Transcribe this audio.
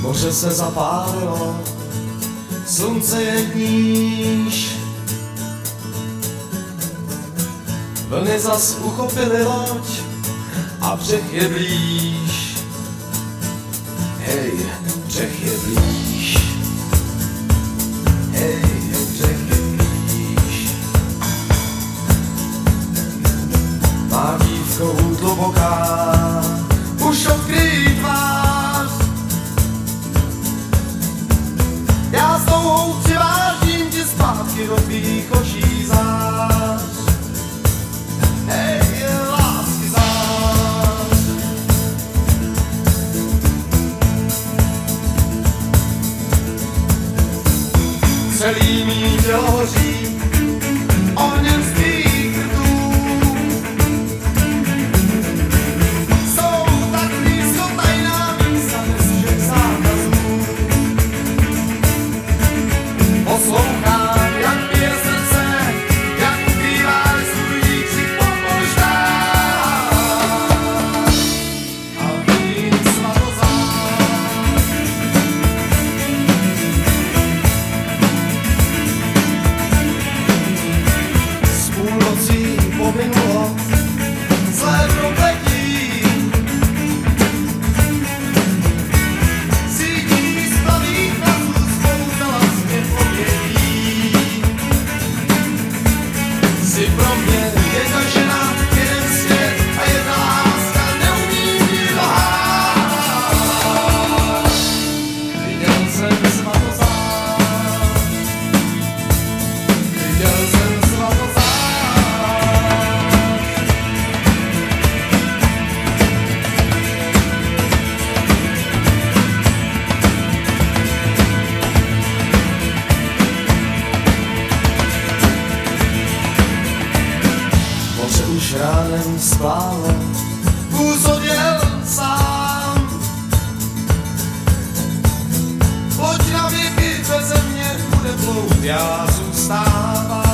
Moře se zapálilo, slunce je níž. Vlny zas uchopily loď a břeh je blíž. Hej, břeh je blíž. Hej, břeh je blíž. Má dívko hluboká, už odkryj tvář. Já s touhou přivážím ti zpátky do tvých očí zář. Hej, lásky zář. Celý mý tělo hoří ohněm z tvých rtů. Jsou tak blízko tajná místa bez všech zákazů. Poslouchám, jak bije srdce, jak ukrýváš svůj výkřik po poštách. A vím svatozář. Z půlnocí pominulo zlé propletí. Sítí z plavých vazů spoutala zpět obětí. Jsi pro mě jedna žena, jeden svět a jedna láska, neumím ji lhát. Viděl jsem svatozář. Viděl jsem svatozář. Moře už ránem splálo, vůz odjel sám. Loď na věky beze mě bude plout, já zůstávám.